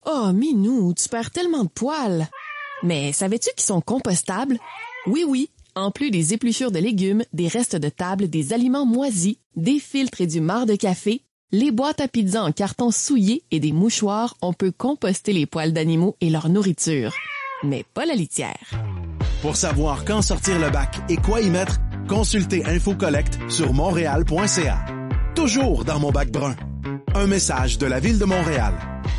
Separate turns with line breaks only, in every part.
Oh, Minou, tu perds tellement de poils! Mais savais-tu qu'ils sont compostables? Oui, en plus des épluchures de légumes, des restes de table, des aliments moisis, des filtres et du marc de café, les boîtes à pizza en carton souillé et des mouchoirs, on peut composter les poils d'animaux et leur nourriture. Mais pas la litière.
Pour savoir quand sortir le bac et quoi y mettre, consultez InfoCollect sur montréal.ca. Toujours dans mon bac brun. Un message de la Ville de Montréal.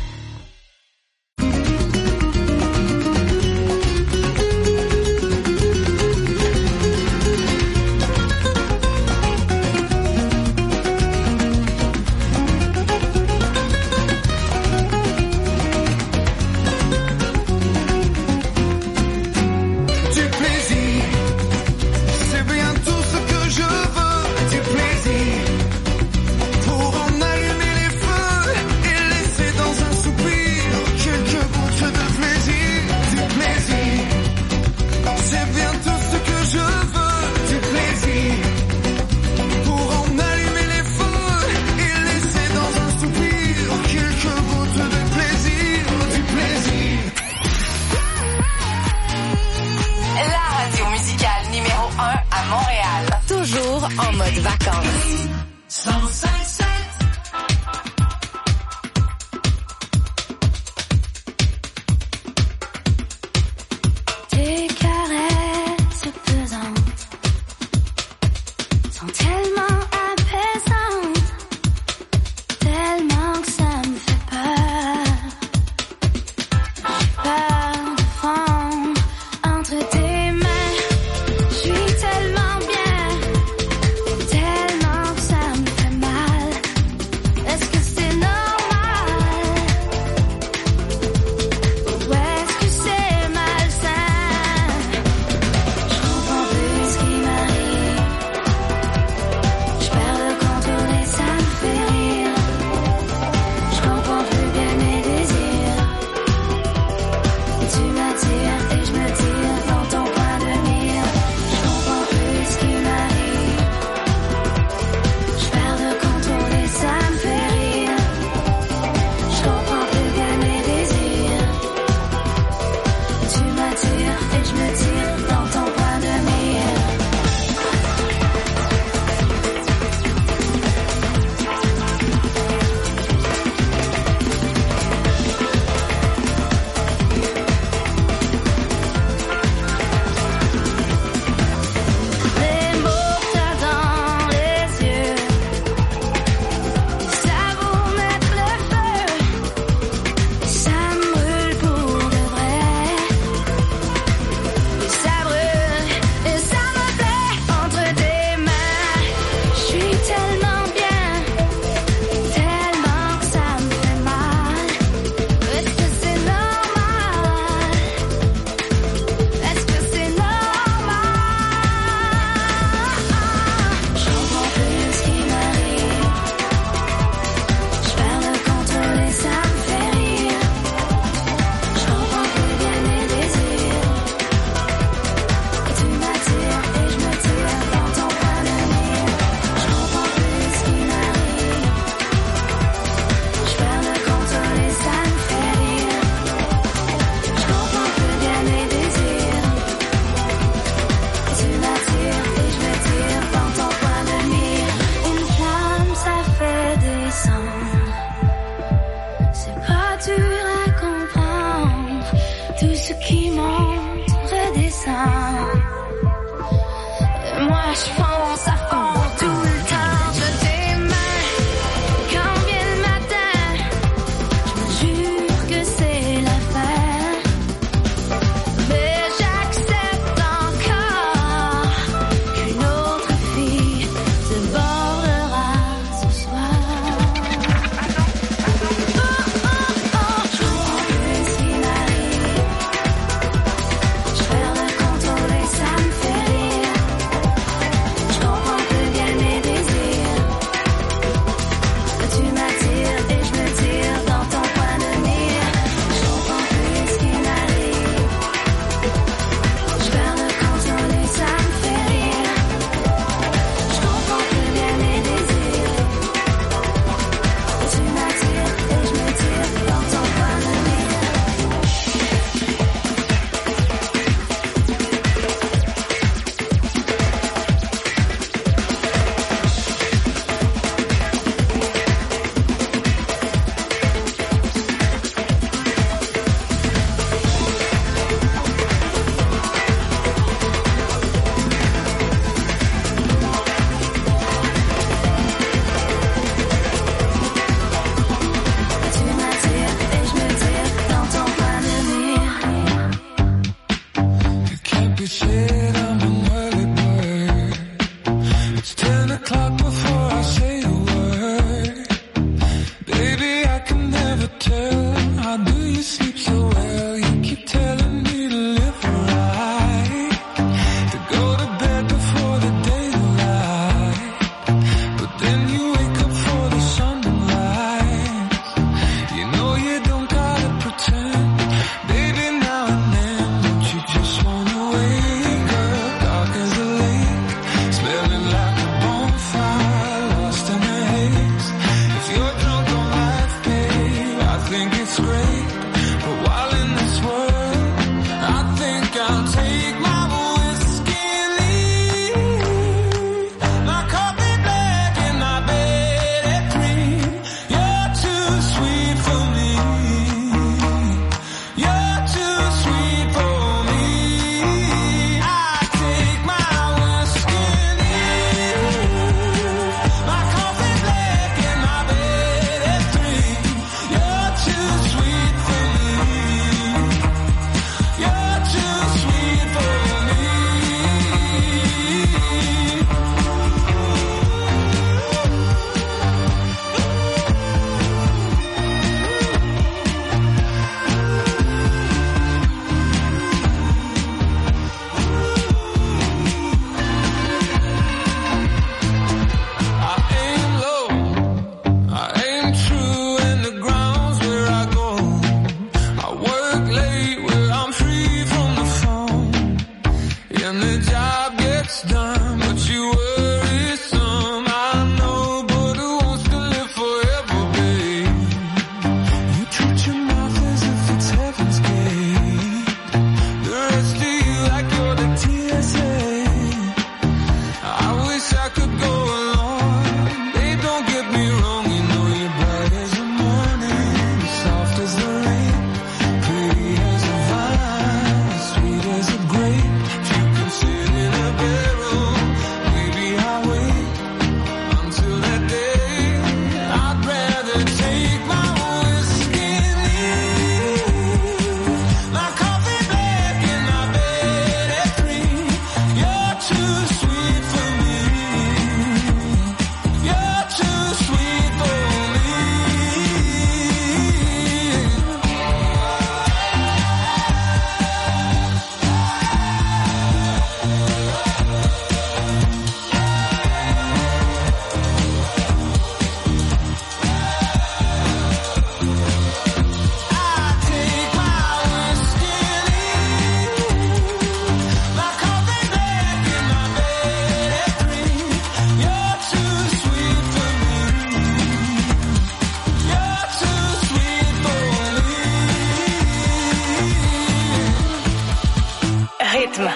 En mode vacances.
105.7.
Tes caresses pesantes sont tellement apaisantes, tellement que ça me fait peur. J'ai peur de fondre entre tes mains. Je suis tellement bien. Tellement que ça me fait mal.
think it's great, but while in this world, I think I'll take my whiskey and leave. My coffee black and my bed at 3. You're too sweet for me. You're too sweet for me. I take my whiskey and leave. My coffee black and my bed at 3. You're too sweet for me. You're too sweet for me. I aim low, I aim true, and the ground's where I go. I work late where I'm free from the phone, and the job gets done, but you worry some. I know, but who wants to live forever, babe? You treat your mouth as if it's heaven's gate. The rest of you like you're the TSA. I wish I could go along. Babe, don't get me wrong, you know you're bright as the morning, soft as the rain, pretty as a vine, sweet as a grape. If you can sit in a barrel, maybe I'll wait until that day. I'd rather take my whiskey and leave. My coffee black and my bed at 3. You're too sweet for me. You're too sweet for me. I take my whiskey and leave. My coffee black and my bed at 3. You're too sweet for me. You're too sweet for me.
Rythme.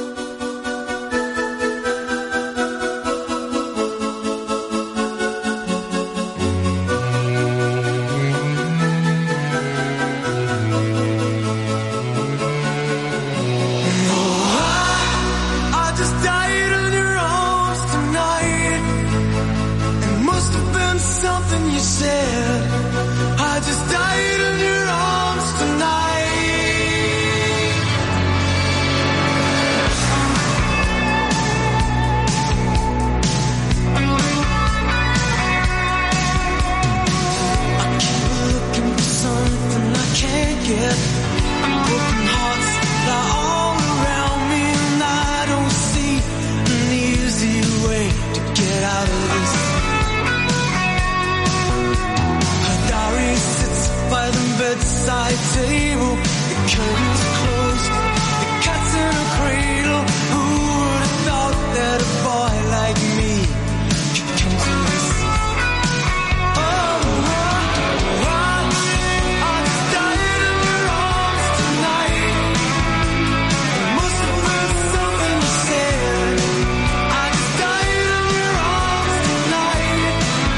I just died in your arms tonight. It must have been something you said. I just died in your arms tonight. I keep looking for something I can't get. Broken hearts lie all around me, and I don't see an easy way to get out of this. Her diary sits by the bedside table. The curtains are closed, the cat's in a cradle. Who would have thought that a boy like me could come to this? I just died in your arms tonight. It must have been something you said. I just died in your arms tonight.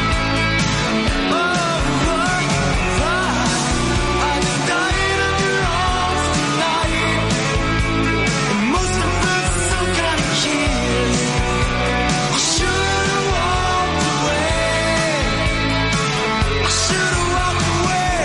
I just died in your arms tonight. It must have been some kind of kiss. I should have walked away. I should have walked away.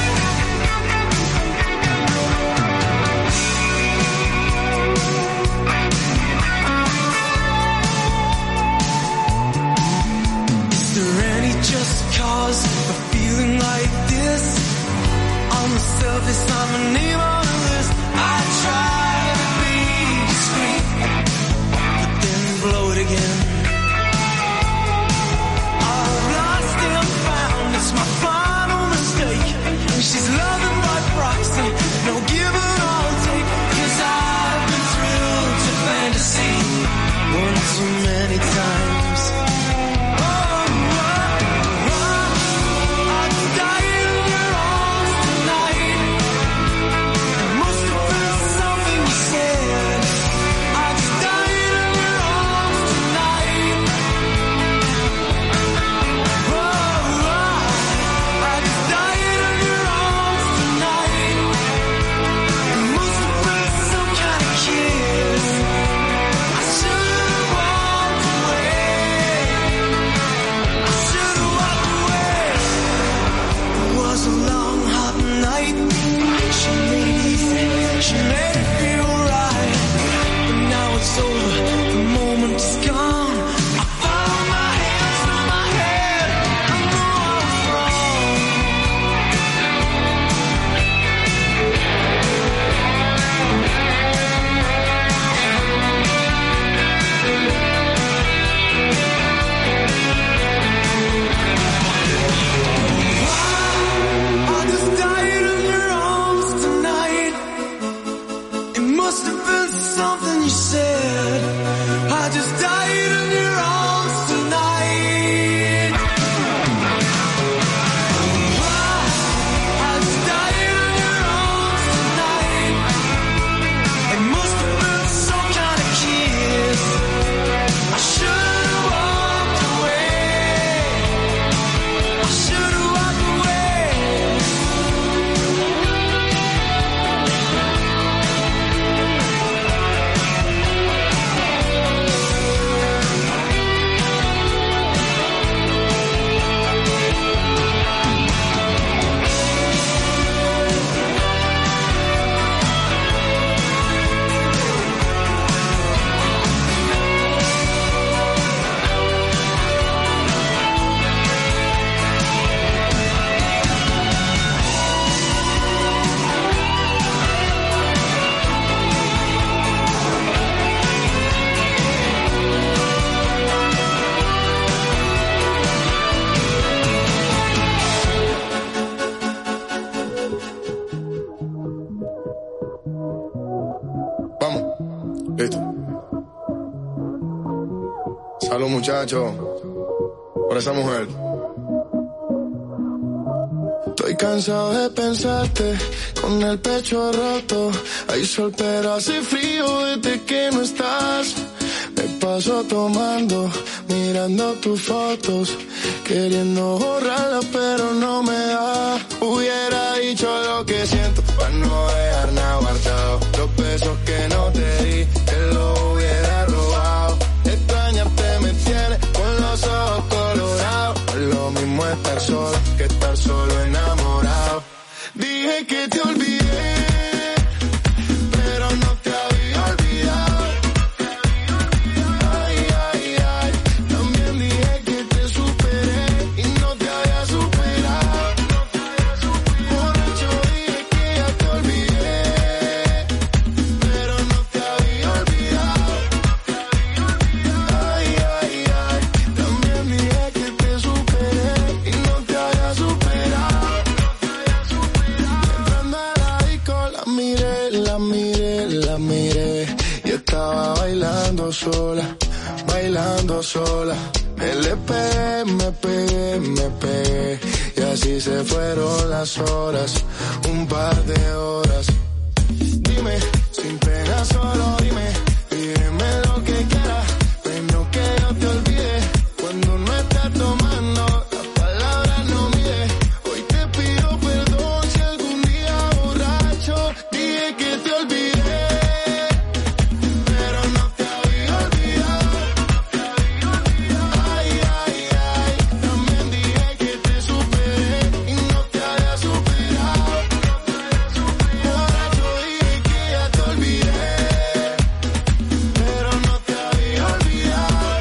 Is there any just cause for feeling like this? On the surface, I'm a name on a list. I try to be discreet, but then blow it again. I've lost and found, it's my final mistake. And she's loving by proxy, no give and all take. 'Cause I've been thrilled to fantasy one too many times. I just died in your arms
muchacho, por esa mujer. Estoy cansado de pensarte con el pecho roto. Hay sol pero hace frío desde que no estás. Me paso tomando, mirando tus fotos, queriendo borrarlas pero no me da. Hubiera dicho lo que siento para no dejar nada guardado. Los besos que no te di, te los hubiera robado. Extrañarte me tiene con los ojos colorados. Es lo mismo estar solo que estar solo enamorado. Dije que te olvidé, pero no te había olvidado. Ay, ay, ay. También dije que te superé y no te había superado. Borracho dije que ya te olvidé, pero no te había olvidado. Ay, ay, ay. También dije que te superé y no te había superado. Entrando a la disco la miré, la miré, la miré y estaba bailando sola, bailando sola. Me pegué y así se fueron las horas, un par de horas. Dime, sin pena solo dime, pídeme lo que quieras, pero que yo te olvide. Cuando no estás tomando, las palabras no mide. Hoy te pido perdón si algún día borracho dije que te olvidé, pero no te había olvidado. Ay, ay, ay. También dije que te superé y no te había superado. Borracho dije que ya te olvidé, pero no te había olvidado.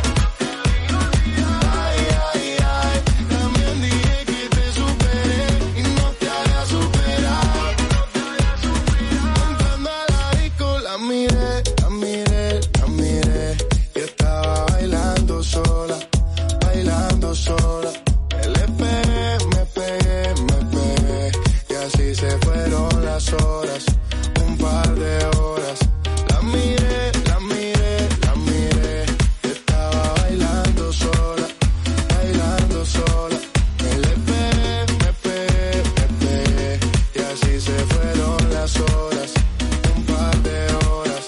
Ay, ay, ay. También dije que te superé y no te había superado. Entrando a la disco la miré, la miré, la miré y estaba bailando sola, bailando sola. Me pegué y así se fueron las horas, un par de horas. La miré, la miré, la miré y estaba bailando sola, bailando sola. Me pegué y así se fueron las horas, un par de horas.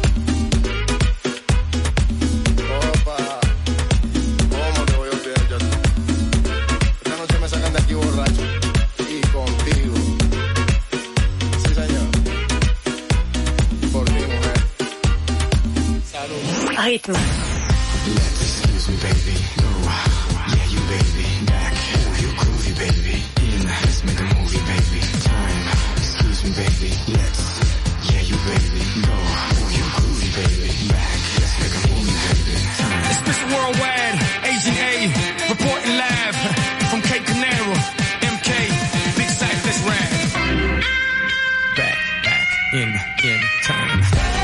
Opa, ¿cómo te voy a olvidar yo? Esta noche me sacan de aquí borracho y contigo. Sí, señor. Por ti, mujer. Salud.
Rythme.
Excuse me, baby. Go. Yeah, you baby. Back. Oh, you groovy, baby. In. Let's make a movie, baby. Time. Excuse me, baby. Let's. Yeah, you baby. Go. Oh, you groovy, baby. Back. Let's make a movie, baby. Time.
It's Mr. Worldwide, Agent A, reporting live from Cape Canaveral, MK, Big Sight, let's rap. Back in time.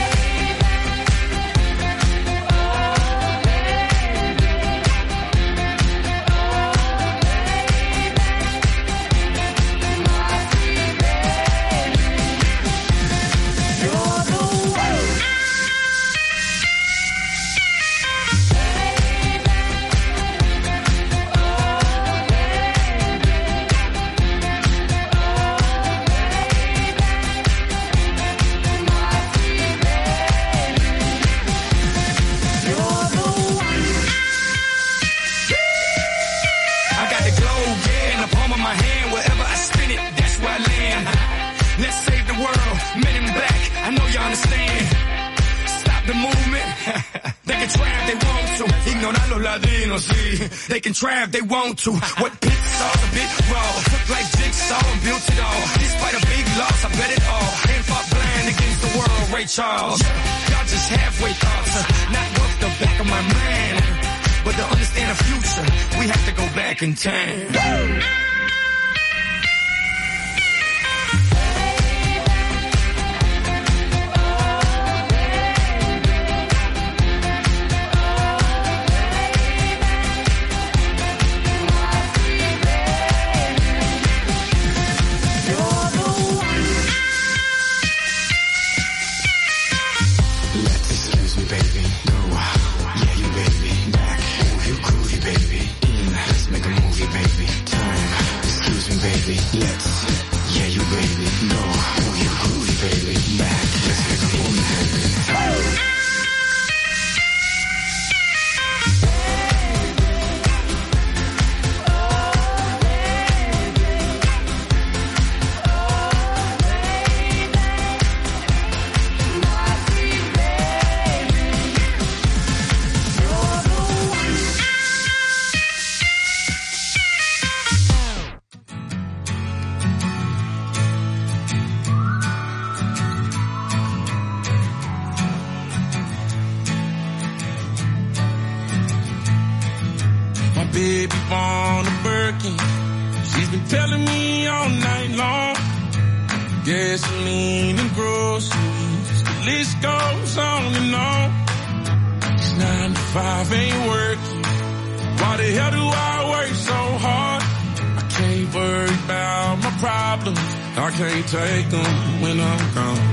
I got the globe, yeah, in the palm of my hand. Wherever I spin it, that's where I land. Let's save the world, men in black. I know you understand. Stop the movement. They can try if they want to. Ignorar los latinos, sí. They can try if they want to. What pits are a bit raw. Took like jigsaw and built it all. Despite a big loss, I bet it all. And fought blind against the world, Ray Charles. Y'all just halfway thoughts. Not worth the back of my mind. But to understand the future, we have to go back in time.
Let's excuse me, baby. Go. Yeah, you baby. Back.
working. She's been telling me all night long. Gasoline and groceries, the list goes on and on. This 9 to 5 ain't working. Why the hell do I work so hard? I can't worry about my problems. I can't take them when I'm gone.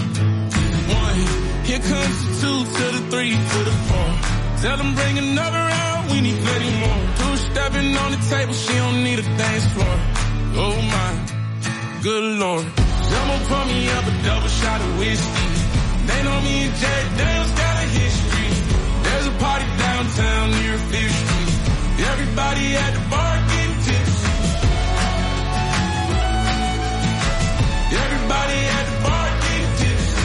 1, here comes the 2 to the 3 to the 4. Tell them bring another round, we need plenty more. 2 stepping on the table, she don't need a dance floor. Oh my, good Lord. Someone pour me up a double shot of whiskey. They know me and Jack Daniels got a history. There's a party downtown near 5th Street. Everybody at the bar getting tipsy. Everybody at the bar getting tipsy.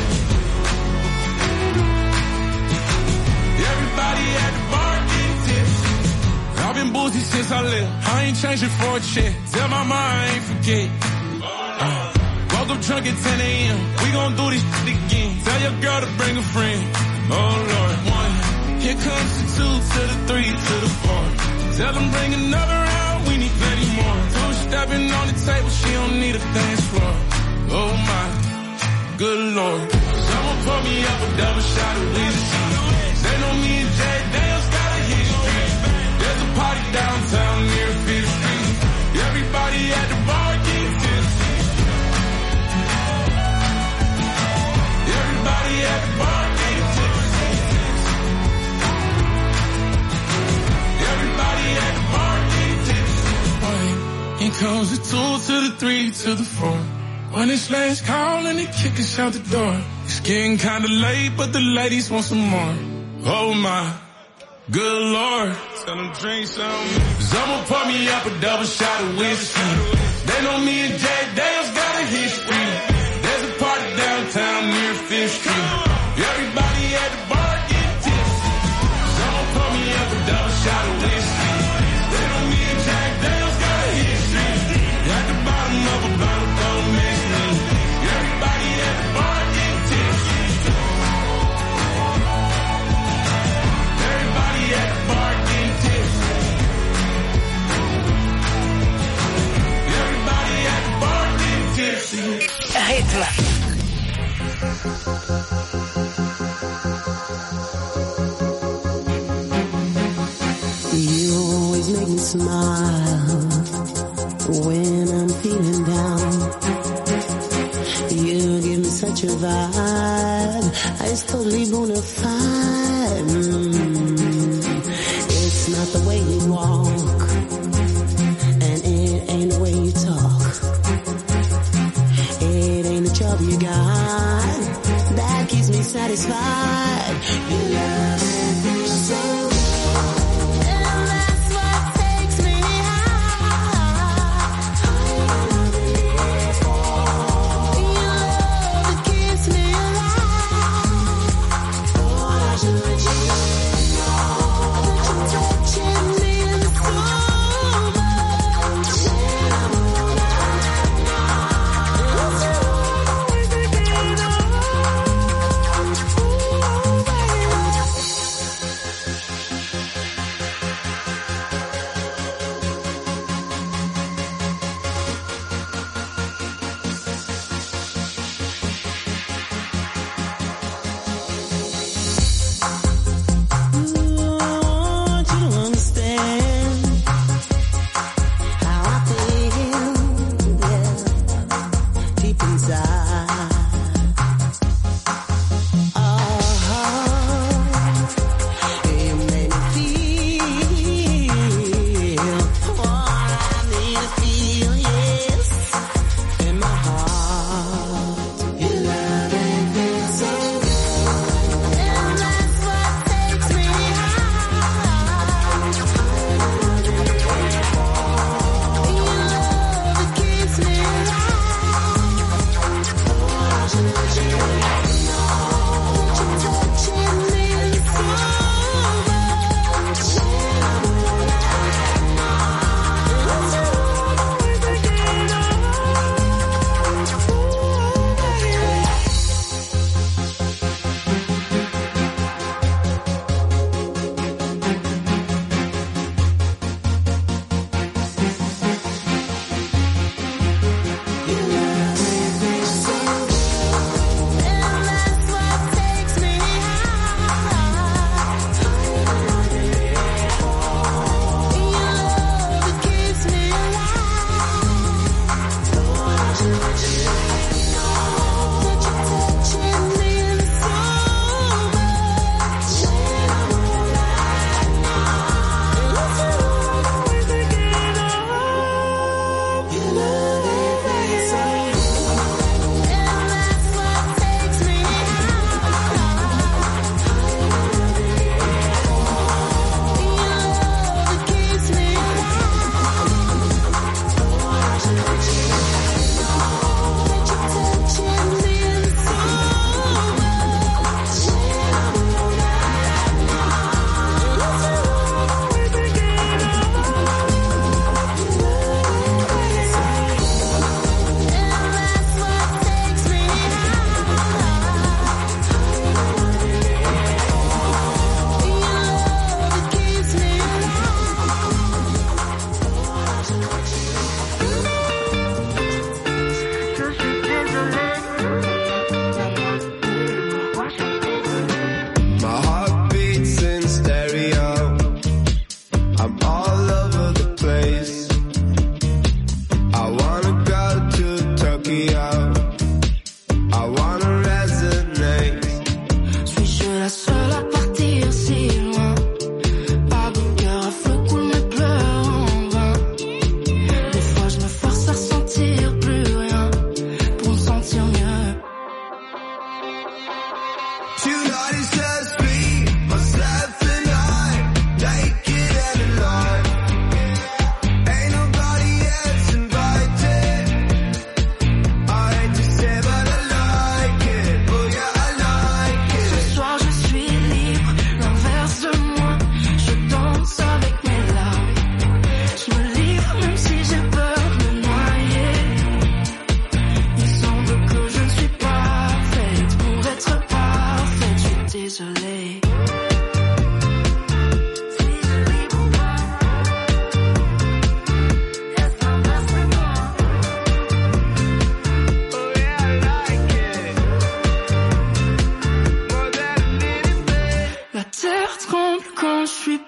Everybody at the bar getting tipsy. I've been boozy since I left. I ain't changing for a check. Tell my mom I ain't forget. Woke up drunk at 10 a.m. We gon' do this shit again. Tell your girl to bring a friend. Oh Lord. 1, here comes the 2 to the 3 to the 4. Tell them bring another round, we need plenty more. 2 stepping on the table, she don't need a dance floor. Oh my, good Lord. Someone pour me up a double shot of whiskey. They know me and Jack Daniels got a history. There's a party downtown near 5th Street. Everybody at the bar getting tipsy. Everybody at the bar getting tipsy. Everybody at the bar getting tipsy. Here comes the 2 to the 3 to the 4. When it's last call and they kick us out the door. It's getting kinda late, but the ladies want some more. Oh my, good Lord. Tell them drink some. Someone pour me up a double shot of whiskey. They know me and Jack Daniels got a history. There's a party downtown near 5th Street. Everybody at the bar getting tipsy. Someone pour me up a double shot of whiskey. They know me and Jack Daniels got a history. At the bottom of a bottle, don't mix me. Everybody at the bar getting tipsy. Everybody at the bar getting tipsy. Everybody at the bar getting tipsy.
Rythme.
You always make me smile when I'm feeling down. You give me such a vibe, it's totally bona fide. It's not the way you walk, and it ain't the way you talk. It ain't the job you got that keeps me satisfied. You love me so.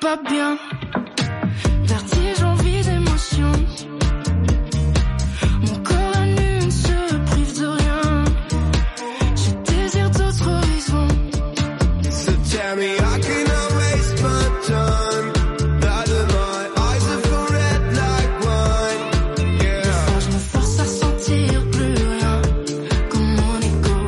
pas bien. Vertige, envie d'émotion. Mon corps à nu ne se prive de rien. Je désire d'autres horizons.
So tell me I cannot waste my time. That my eyes are for red like wine. Yeah.
Je me force à sentir plus rien comme mon ego.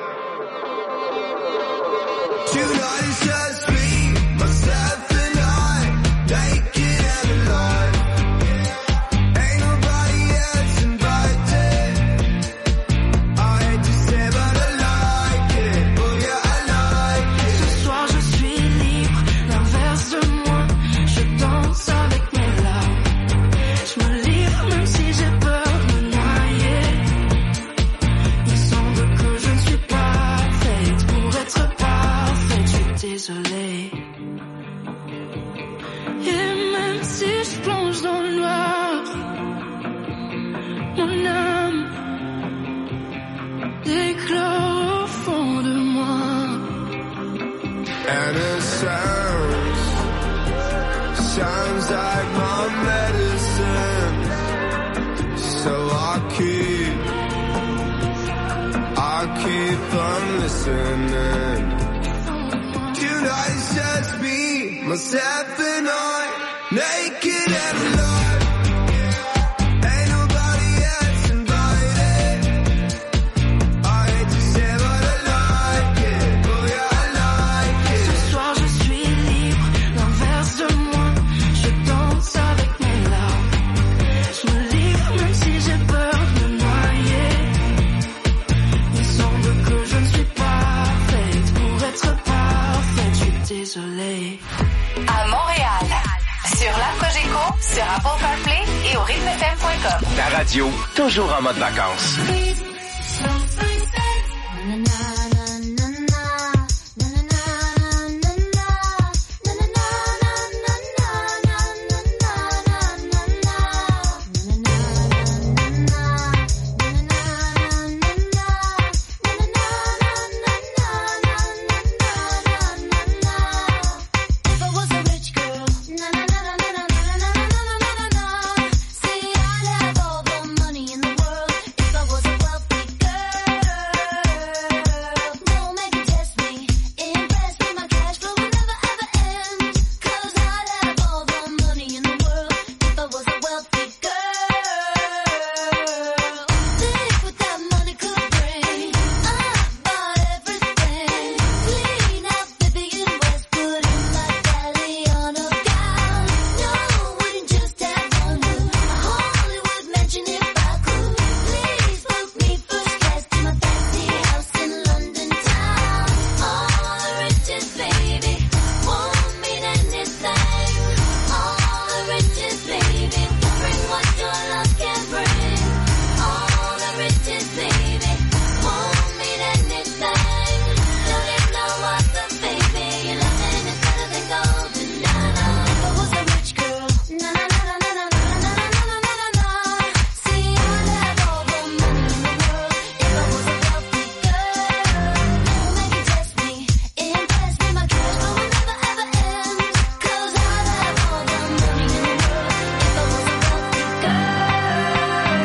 Tonight is just me, myself and I, naked and alive. Ain't nobody else invited. I hate to say but I like it. Oh yeah, I like it.
Ce soir je suis libre, l'inverse de moi. Je danse avec mes larmes. Je me livre même si j'ai peur de me noyer. Il semble que je ne suis pas faite pour être parfaite. Je suis désolée. Et même si je plonge dans le noir, mon âme éclore au fond de moi.
And it sounds like my medicine. So I keep on listening. Tonight it's just me, myself and I, naked and alive. Ain't nobody else invited. I hate to say but I like it. Oh yeah, I like it.
Ce soir je suis libre, l'inverse de moi. Je danse avec mes larmes. Je me livre même si j'ai peur de me noyer. Il semble que je ne suis pas faite pour être parfaite. Je suis désolée.
À Montréal, sur l'app Cogeco, sur Apple CarPlay et au rythmefm.com.
Ta radio, toujours en mode vacances.
If I was a rich girl, na na na na na na na na na na na na. See, I'd have all the money in the world. If I was a wealthy girl, no man can test me. Invest in my cash flow will never ever end. 'Cause I'd have all the money in the world. If I was a wealthy girl, think what that money could bring. I'd buy everything. Clean out Vivian Westwood in my Galliano gown. No, wouldn't just have one room. A Hollywood mansion if I could. Please book me first class to my fancy house in London town. All the riches, baby, won't mean anything. All the riches, baby, won't bring what your love can bring. All the riches, baby, won't mean anything. Don't even know what the baby you're loving is better than gold. Na na. If I was a rich girl, na na na na na na na na na na na na. See, I'd have all the money in the world. If I was a wealthy girl, no man can test me. Invest in my cash flow will never ever end. 'Cause I'd have all the money in the world. If I was a wealthy girl.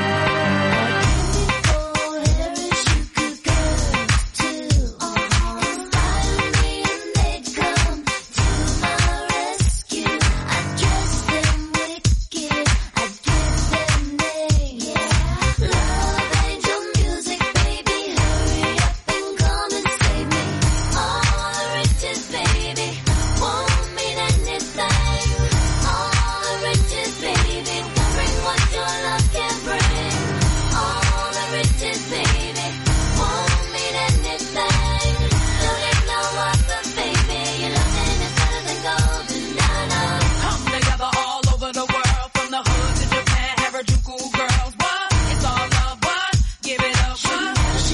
Beautiful hair as you could get to. Inspire me and they'd come to my rescue. I'd dress them wicked, I'd give them names. Love angel music, baby, hurry up and come and save me. All the riches, baby, won't mean anything. All the riches, baby, won't bring what your love can bring. All the riches, baby, won't mean anything. Don't even know what the baby you're loving is better than gold. Na na.
Come together all over the world, from the hood to Japan, Harajuku girls. What? It's all love. What? Give it up. What?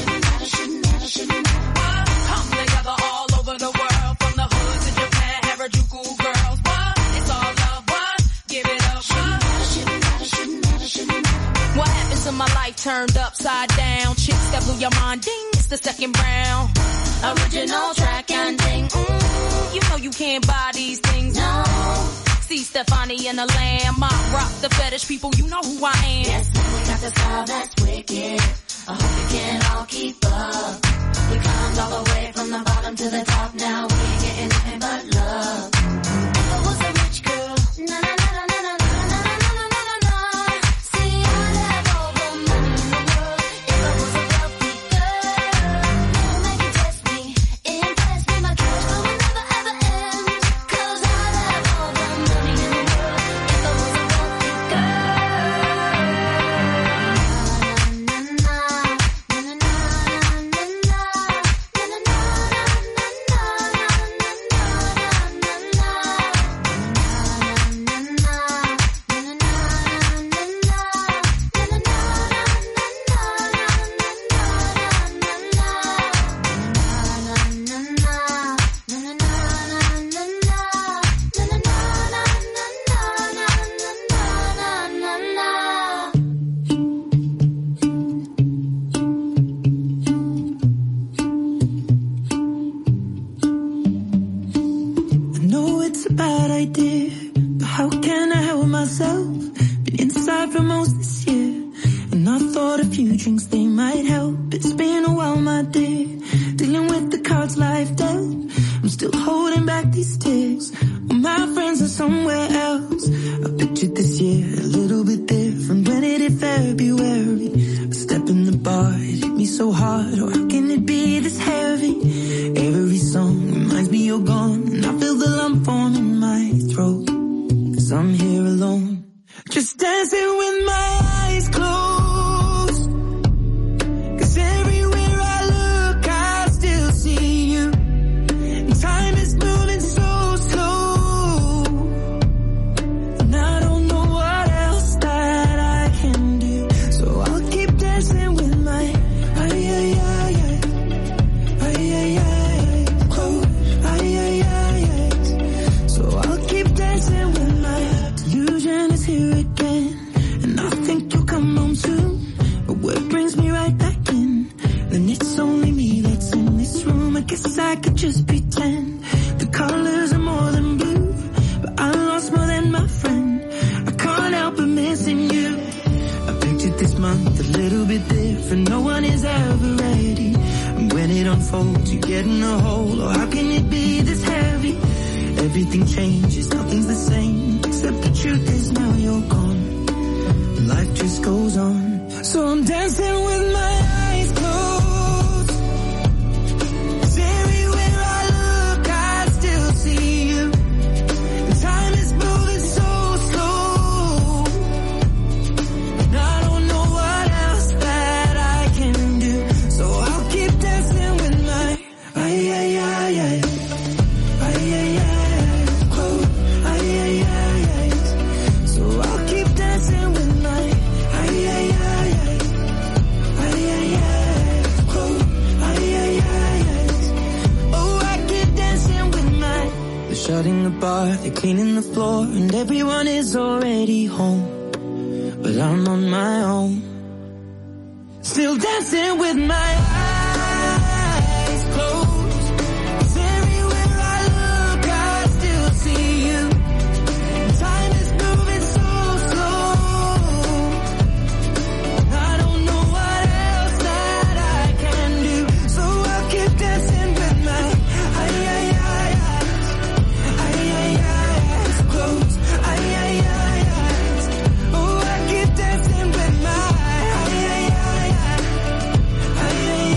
What? Come together all over the world, from the hood to Japan, Harajuku girls. What? It's all love. What? Give it up.
What happens to my life turned upside down? Chicks that blew your mind, ding, it's the second round. Original track and ding, you know you can't buy these things.
No.
Sexy Stefani and the Lamb. I rock the fetish people, you know who I am.
Yes, man, we got the style that's wicked. I hope we can all keep up. We climbed all the way from the bottom to the top. Now we ain't getting nothing but love. If I was a rich girl, na na na na na na na na na na na na. See, I'd have all the money in the world. If I was a wealthy girl, no man can test me, impress me. My cash flow will never ever end. 'Cause I'd have all the money in the world. If I was a wealthy girl. Na na na na na na na na na na
I know it's a bad idea, but how can I help myself? Been inside for most this year, and I thought a few drinks they might help. It's been a while, my dear, dealing with the cards life dealt. I'm still holding back these tears. Well, my friends are somewhere else. I pictured this year a little bit different. When it hit February, a step in the bar, it hit me so hard. Oh, how can it be this heavy? Every song reminds me you're gone, and I feel the lump form in my throat. 'Cause I'm here alone, just dancing with my eyes closed. 'Cause everywhere I look, I still see you. And time is moving so slow, and I don't know what else that I can do. So I'll keep dancing with my so I'll keep dancing with my delusion is here again, and I think you'll come home soon. But what brings me right back in? Then it's only me that's in this room. I guess I could just pretend the colors are more than blue, but I lost more than my friend. I can't help but missing you. I pictured this month a little bit different. No one is ever ready, and when it unfolds, you get in a hole. Oh, how can it be this heavy? Everything changes, nothing's the same, except the truth is now you're gone. Life just goes on, so I'm dancing with my eyes closed. 'Cause everywhere I look, I still see you. And time is moving so slow, and I don't know what else that I can do. So I'll keep dancing with my so I'll keep dancing with my oh, I keep dancing with my. They're shutting the bar, they're cleaning the floor, and everyone is already home, but I'm on my own, still dancing with my eyes closed. 'Cause everywhere I look, I still see you. Time is moving so slow, I don't know what else that I can do. So I'll keep dancing with my eyes closed. Oh, I keep dancing with my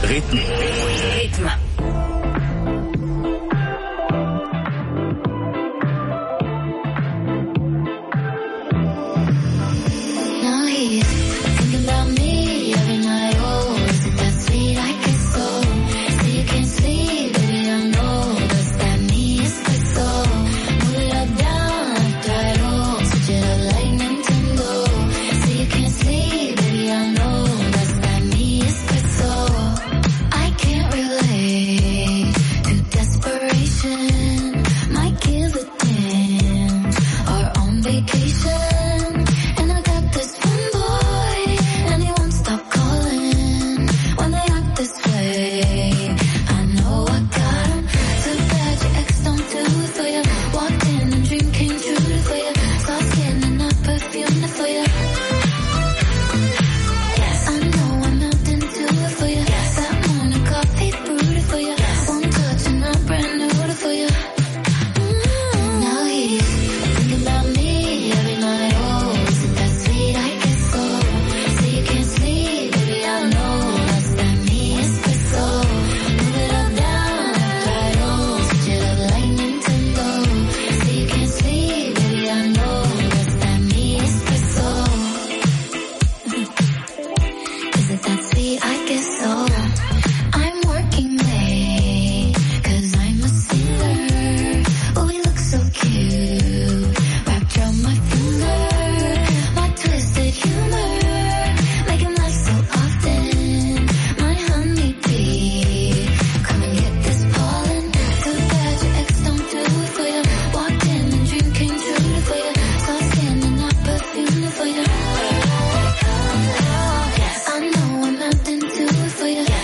Rythme.
Now he's thinking about me every night. Oh, is it that sweet? I guess so. See you can't sleep, baby, I know. Does that mean it's good so? Move it up, down, left, right, oh. Switch it up like Nintendo. See you can't sleep, baby, I know. Does that mean it's good so? I can't relate to desperation. Might give a damn. Or on vacation. For you.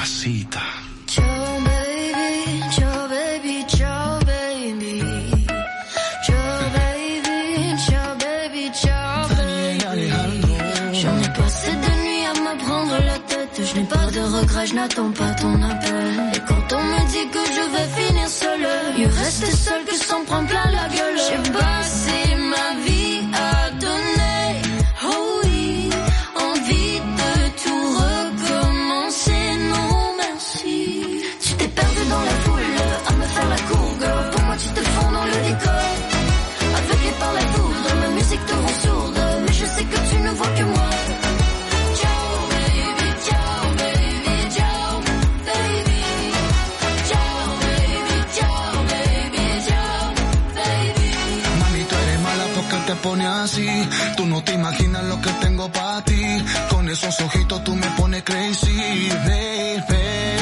mamacita.
Ciao baby, ciao baby, ciao baby. Ciao baby, ciao baby, ciao baby. J'en ai passé de nuits à me prendre la tête. Je n'ai pas de regrets, je n'attends pas ton appel. Et quand on me dit que je vais finir seule, mieux rester seul que s'en prendre plein la gueule. J'ai passé ma vie à donner, oh oui, envie de tout recommencer, non merci. Tu t'es perdu dans la foule, à me faire la cour, girl. Pour moi tu te fonds dans le décor. Aveuglé par la foudre, ma musique te rend sourde, mais je sais que tu ne vois que moi. Ciao baby, ciao baby, ciao baby. Ciao baby, ciao baby, ciao baby.
Mami, tú eres mala porque te pones así. Tú no te imaginas lo que tengo para ti. Con esos ojitos tú me pones crazy, baby.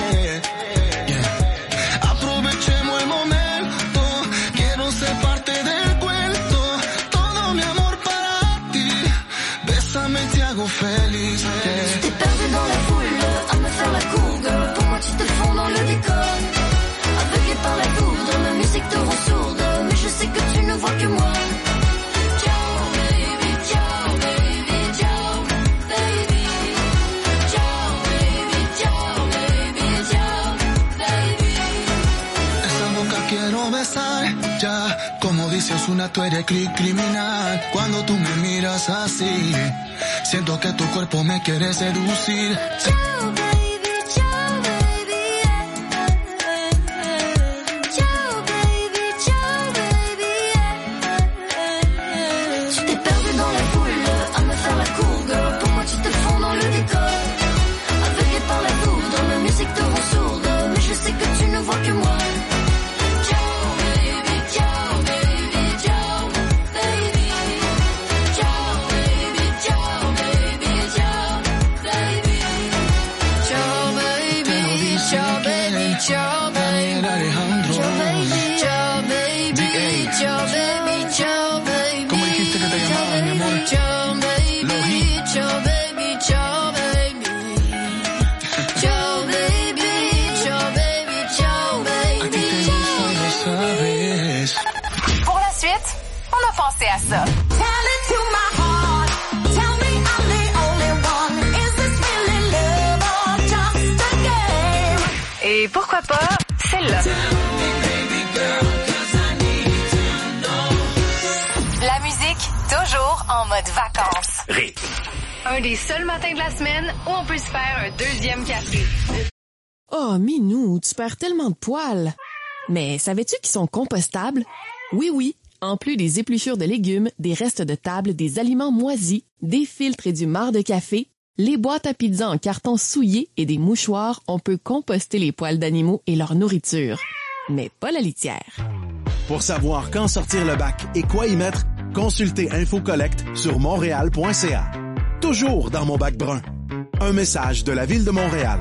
Yeah. Aprovechemos el momento. Quiero ser parte del cuento. Todo mi amor para ti. Bésame y te hago feliz.
Tu t'es perdu dans la foule, à me faire la cour, girl. Pour moi tu te fonds dans le décor. Aveuglé par la foudre, ma musique te rend sourde, mais je sais que tu ne vois que moi. Ciao baby, ciao baby, ciao baby. Ciao baby, ciao baby, ciao baby.
Esa boca quiero besar, ya. Como dice Ozuna, tú eres criminal. Cuando tú me miras así, siento que tu cuerpo me quiere seducir.
Ciao baby, ciao baby, ciao baby, ciao baby. Tu t'es perdu dans la foule, à me faire la cour, girl. Pour moi tu te fonds dans le décor. Aveuglé par la foudre, ma musique te rend sourde, mais je sais que tu ne vois que moi. Ciao baby, ciao baby, ciao baby. Ciao baby, ciao baby, ciao baby. Ciao baby, ciao baby, ciao baby.
Alejandro.
Ciao baby, ciao baby, ciao baby, ciao baby.
¿Cómo dijiste que te llamabas, mi amor?
Ciao baby, ciao baby, ciao baby. Ciao baby, ciao baby, ciao
A ti
baby.
te gusta y lo sabes.
Pour la suite, on a pensé à ça.
Tell it to my heart. Tell me I'm the only one. Is this really love or just a game?
Et pourquoi pas celle-là. La musique, toujours en mode vacances.
Rythme.
Un des seuls matins de la semaine où on peut se faire un deuxième café.
Oh, Minou, tu perds tellement de poils. Mais savais-tu qu'ils sont compostables? Oui, oui. En plus des épluchures de légumes, des restes de table, des aliments moisis, des filtres et du marc de café, les boîtes à pizza en carton souillé et des mouchoirs, on peut composter les poils d'animaux et leur nourriture. Mais pas la litière.
Pour savoir quand sortir le bac et quoi y mettre, consultez InfoCollect sur montréal.ca. Toujours dans mon bac brun. Un message de la Ville de Montréal.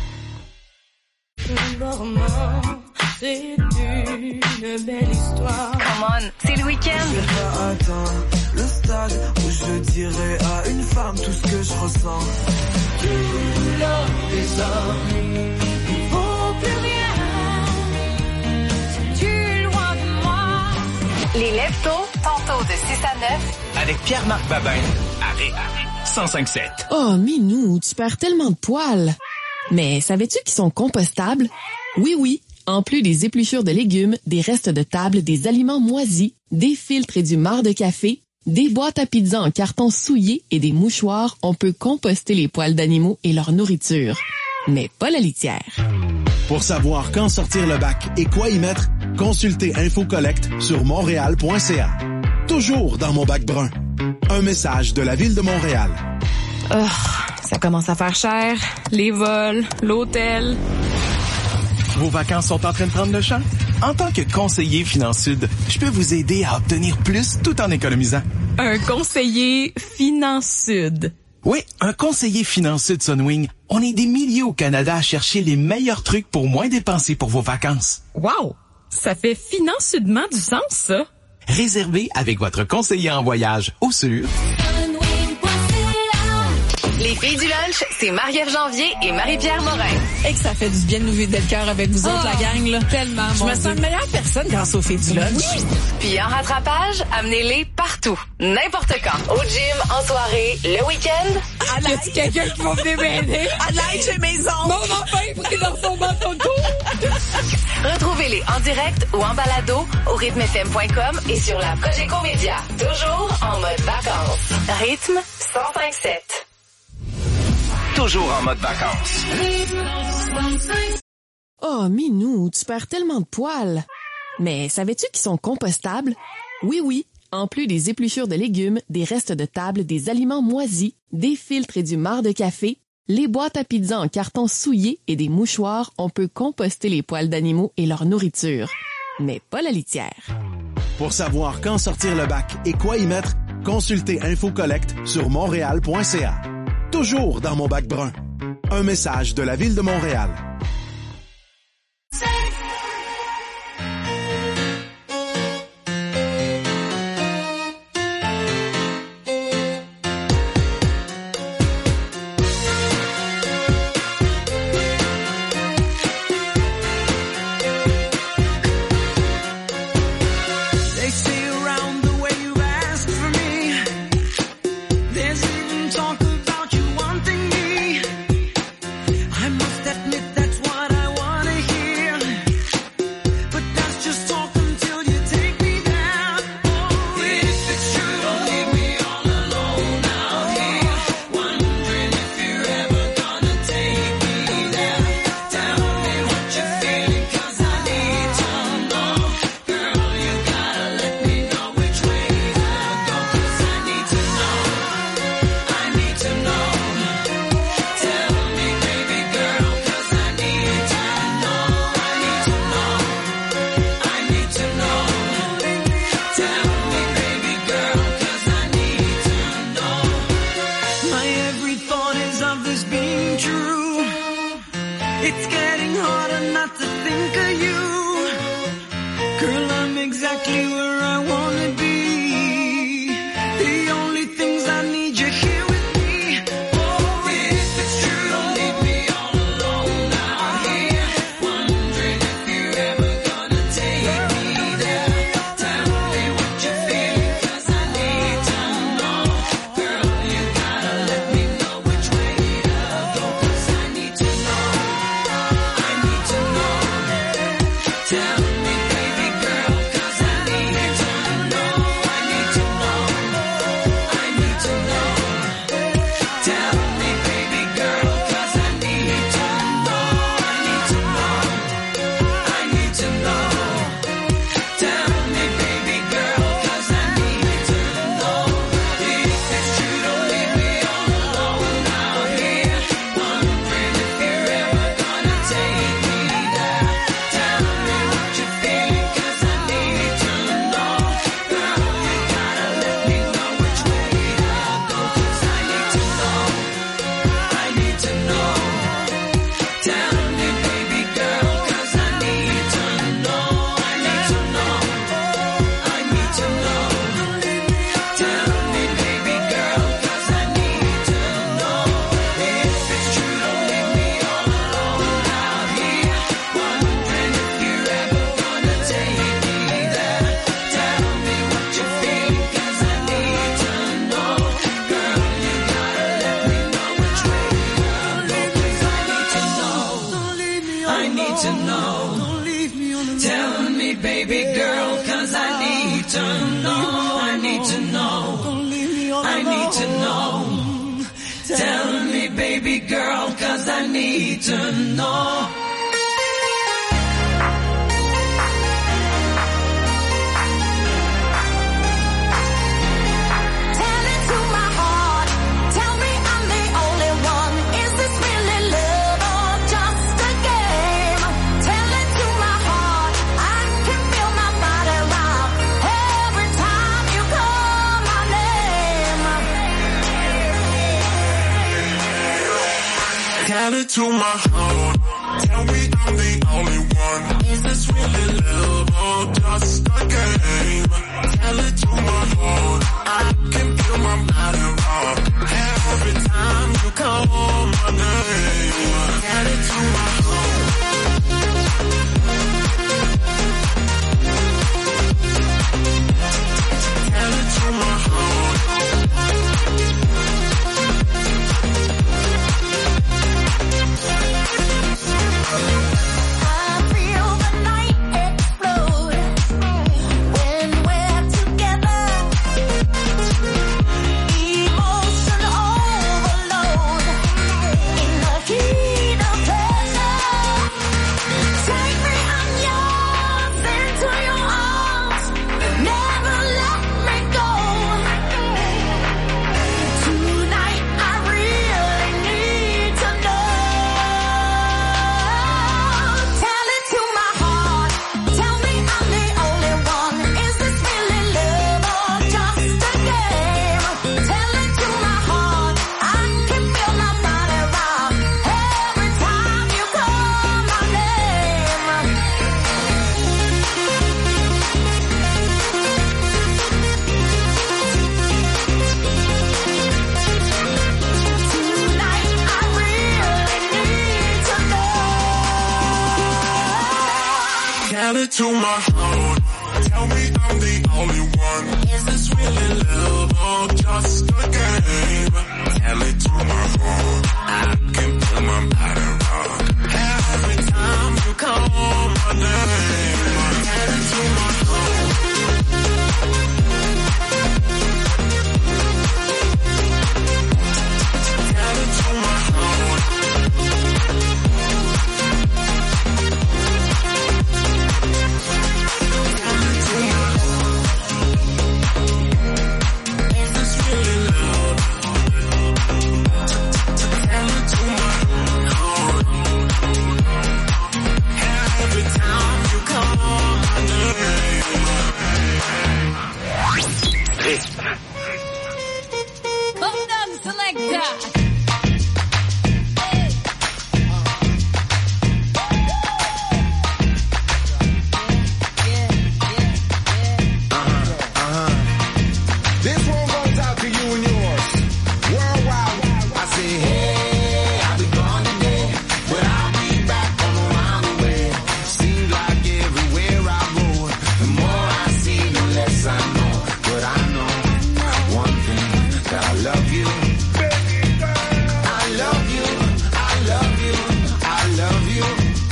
C'est une belle histoire.
Come on, c'est le week-end.
Je vais pas atteindre le stade où je dirai à une femme tout ce que je ressens. Tout l'or des hommes, il vaut plus rien. C'est-tu loin de moi?
Les Leftos, tantôt de 6 à 9.
Avec Pierre-Marc Babin, à Rythme 105.7.
Oh, Minou, tu perds tellement de poils. Mais savais-tu qu'ils sont compostables? Oui, oui. En plus des épluchures de légumes, des restes de table, des aliments moisis, des filtres et du marc de café, des boîtes à pizza en carton souillé et des mouchoirs, on peut composter les poils d'animaux et leur nourriture. Mais pas la litière.
Pour savoir quand sortir le bac et quoi y mettre, consultez InfoCollect sur montréal.ca. Toujours dans mon bac brun. Un message de la Ville de Montréal.
Oh, ça commence à faire cher. Les vols, l'hôtel.
Vos vacances sont en train de prendre le champ? En tant que conseiller FinanceSud, je peux vous aider à obtenir plus tout en économisant.
Un conseiller FinanceSud.
Oui, un conseiller FinanceSud Sunwing. On est des milliers au Canada à chercher les meilleurs trucs pour moins dépenser pour vos vacances.
Wow! Ça fait financement du sens, ça.
Réservez avec votre conseiller en voyage au sur
Les filles du lunch, c'est Marie-Ève Janvier et Marie-Pierre Morin.
Et que ça fait du bien de nous vider le cœur avec vous autres, la gang, là. Tellement, je me sens une meilleure personne grâce aux filles du lunch.
Oui. Puis en rattrapage, amenez-les partout, n'importe quand. Au gym, en soirée, le week-end.
Y a-t-il quelqu'un qui va venir m'aider? À l'aide, j'ai mes ongles. Mon enfant est pris dans son bâton de cours.
Retrouvez-les en direct ou en balado au rythmefm.com et sur la Cogeco Média. Toujours en mode vacances. Rythme 105.7.
Toujours en mode vacances.
Oh, Minou, tu perds tellement de poils. Mais savais-tu qu'ils sont compostables? Oui, oui. En plus des épluchures de légumes, des restes de table, des aliments moisis, des filtres et du marc de café, les boîtes à pizza en carton souillé et des mouchoirs, on peut composter les poils d'animaux et leur nourriture. Mais pas la litière.
Pour savoir quand sortir le bac et quoi y mettre, consultez InfoCollect sur montréal.ca. Toujours dans mon bac brun. Un message de la Ville de Montréal.
They say around the way you've asked for me. There's even talk about you wanting me. I must admit that's what I wanna hear. But that's just talk until you take me down. Oh, if it's true, don't leave me all alone out here. Wondering if you're ever gonna take me there. Tell me what you're feeling, 'cause I need to know. Girl, you gotta let me know which way to go, 'cause I need to know. I need to know. Tell me, baby girl, 'cause I need to know. I need to know. I need to know. Tell me, baby girl, 'cause I need to know. My every thought is of this being true. It's getting harder not to think of you. Girl, I'm exactly where I wanna be. The only things I need, you here with me. Oh, if it's true, don't leave me all alone out here. Wondering if you're ever gonna take me there. Tell me what you're feeling, 'cause I need to know. Girl, you gotta let me know which way to go, 'cause I need to know. I need to know. Tell me, baby girl, 'cause I need to know. I need to know. I need to know. Tell me, baby girl, 'cause I need to know. I need to know. I need to know. Tell me, baby girl, 'cause I need to know. If it's true, don't leave me all alone out here. Wondering if you're ever gonna take me there. Tell me what you're feeling, 'cause I need to know. Girl, you gotta let me know which way to go, 'cause I need to know. I need to know. Tell me, baby girl, 'cause I need to know. I need to know. I need to know. Tell me, baby girl, 'cause I need to know. If it's true, don't leave me all alone out here. Wondering if you're ever gonna take me there. Tell me what you're feeling, 'cause I need to know. Girl, you gotta let me know which way to go, 'cause I need to know. I need to know. Tell me, baby girl, 'cause I need to know. I need to know. I need to know. Tell me, baby girl, 'cause I need to know.
Tell it to my heart. Tell me I'm the only one. Is this really love or just a game? Tell it to my heart. I can feel my body rock every time you call my name.
Tell it to my heart. Tell me I'm the only one. Is this really love or just a game? Tell it to my heart. I can feel my body rock every time you call my name. Tell it to my heart. Tell it to my heart.
I feel the night explode when we're together. Emotion overload in the heat of pleasure. Take me, I'm yours, into your arms. Never let me go. Tonight I really need to know. Tell it to my heart. Tell me I'm the only one. Is this really love or just a game? Tell it to my heart. I can feel my body rock every time you call my name. Tonight I really need to know.
Tell it to my heart. Tell me I'm the only one. Is this really love or just a game? Tell it to my heart. I can feel my body rock every time you call my name. Tell it to my heart. Tell it to my heart. Is this really love? Tell it to my heart. Every time you call my name.
Come down, selector.
This one goes out to you and yours. Worldwide, I say, hey, I'll be gone today, but I'll be back from around the way. Seems like everywhere I go, the more I see, the less I know. But I know one thing, that I love you. I love you, I love you, I love you.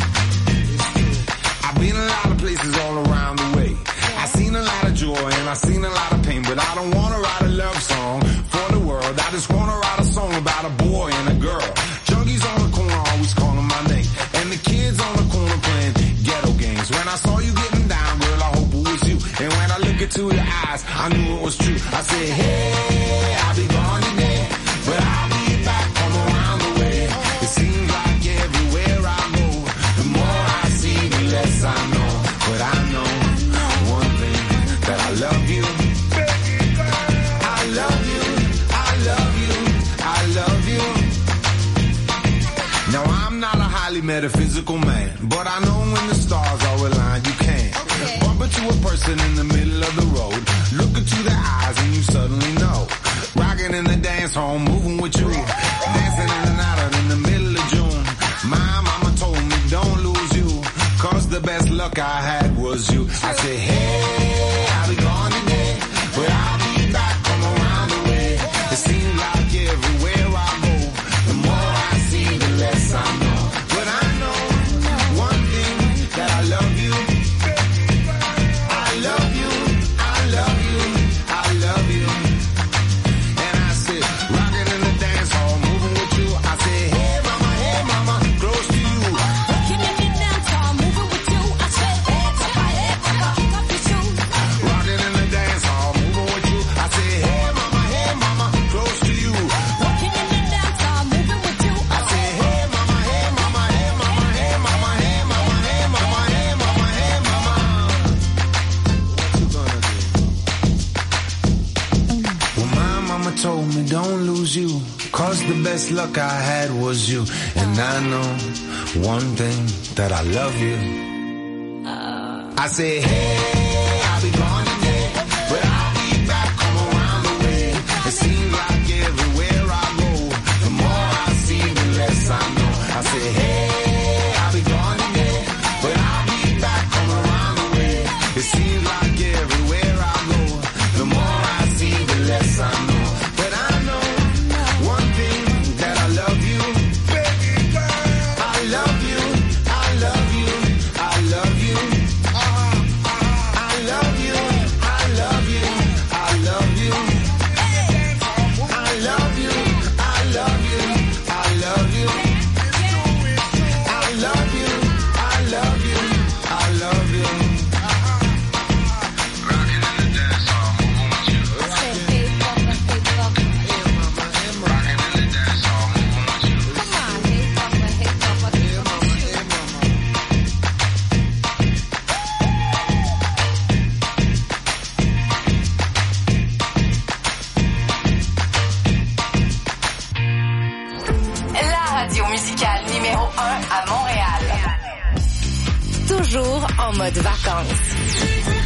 I've been a lot of places all around the way. I've seen a lot of joy and I've seen a lot of pain, but I don't wanna write a love song for the world. I just wanna write a song about a boy and a girl. Junkies on the corner always calling my name, and the kids on the corner playing ghetto games. When I saw you getting down, girl, I hope it was you. And when I look into your eyes, I knew it was true. I said, hey, I'll be gone today, but I'll be back from around the way. It seems like everywhere I go, the more I see, the less I know. But I know one thing, that I love you. I love you, I love you, I love you. Now I'm not a highly metaphysical man, but I know when the stars are aligned, you can bump into a person in the middle of the road, look into their eyes and you suddenly know. Rocking in the dance hall, moving with you, dancing in and out in the middle of June. My mama told me don't lose you, cause the best luck I had was you. I said, hey, I'll be gone today, but I'll be back from around the way. It seems like everywhere I go, the more I see, the less I know. But I know one thing, that I love you. I love you, I love you, I love you. And I said, rocking in the dance hall, moving with you. I said, hey mama, close to you.
Rocking in the dance hall, moving with you. I said, hey, papa, kick up your
best luck I had was you. And I know one thing, that I love you. I say, hey, I'll be gone today, but I'll be back home around the way. It seems like everywhere I go, the more I see, the less I know. I say, hey, I'll be gone today, but I'll be back home around the way. It seems like everywhere I go, the more I see, the less I know. But I know one thing, that I love you, baby girl. I love you, I love you, I love you. I love you, I love you, I love you. I love you, I love you, I love you. I love you, I love you, I love you. Rockin' in the dance hall, moving with you. Rockin' in the dance hall, moving with you. Come on, hey papa, hey papa, hey mama, hey mama.
La radio musicale numéro 1 à Montréal. Toujours en mode vacances.